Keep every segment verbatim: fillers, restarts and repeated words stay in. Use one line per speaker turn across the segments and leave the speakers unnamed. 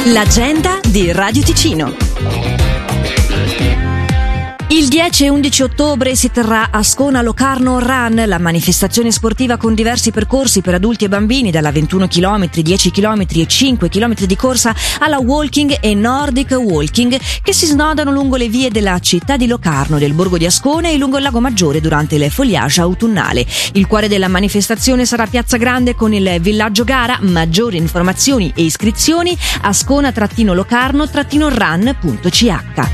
L'agenda di Radio Ticino. Il dieci e undici ottobre si terrà a Ascona Locarno Run, la manifestazione sportiva con diversi percorsi per adulti e bambini, dalla ventuno chilometri, dieci chilometri e cinque chilometri di corsa alla walking e Nordic walking, che si snodano lungo le vie della città di Locarno, del borgo di Ascona e lungo il Lago Maggiore durante il foliage autunnale. Il cuore della manifestazione sarà Piazza Grande con il villaggio gara. Maggiori informazioni e iscrizioni ascona-locarno-run punto c h.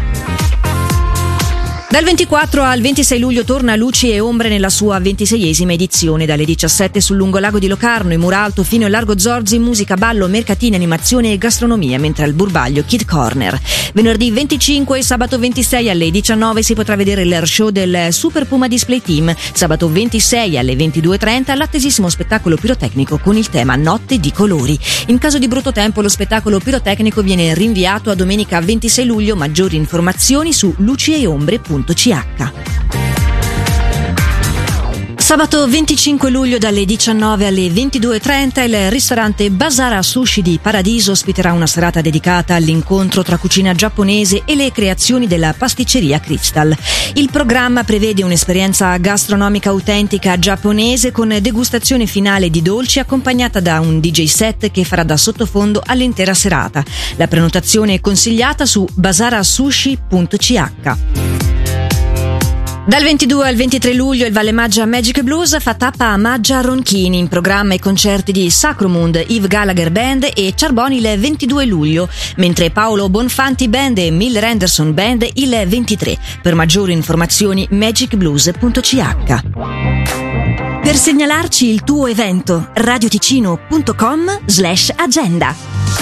Dal ventiquattro al ventisei luglio torna Luci e Ombre nella sua ventiseiesima edizione. Dalle diciassette sul lungolago di Locarno, in Muralto fino al Largo Zorzi, musica, ballo, mercatini, animazione e gastronomia, mentre al Burbaglio Kid Corner. Venerdì venticinque e sabato ventisei alle diciannove si potrà vedere l'air show del Super Puma Display Team. Sabato ventisei alle ventidue e trenta l'attesissimo spettacolo pirotecnico con il tema Notte di colori. In caso di brutto tempo lo spettacolo pirotecnico viene rinviato a domenica ventisei luglio. Maggiori informazioni su lucieombre punto c h. Sabato venticinque luglio dalle diciannove alle ventidue e trenta il ristorante Basara Sushi di Paradiso ospiterà una serata dedicata all'incontro tra cucina giapponese e le creazioni della pasticceria Crystal. Il programma prevede un'esperienza gastronomica autentica giapponese con degustazione finale di dolci accompagnata da un D J set che farà da sottofondo all'intera serata. La prenotazione è consigliata su basarasushi punto c h. Dal ventidue al ventitré luglio il Valle Maggia Magic Blues fa tappa a Maggia Ronchini, in programma i concerti di Sacromund, Yves Gallagher Band e Ciarboni il ventidue luglio, mentre Paolo Bonfanti Band e Miller Anderson Band il ventitré. Per maggiori informazioni magic blues punto c h. Per segnalarci il tuo evento radioticino punto com slash agenda.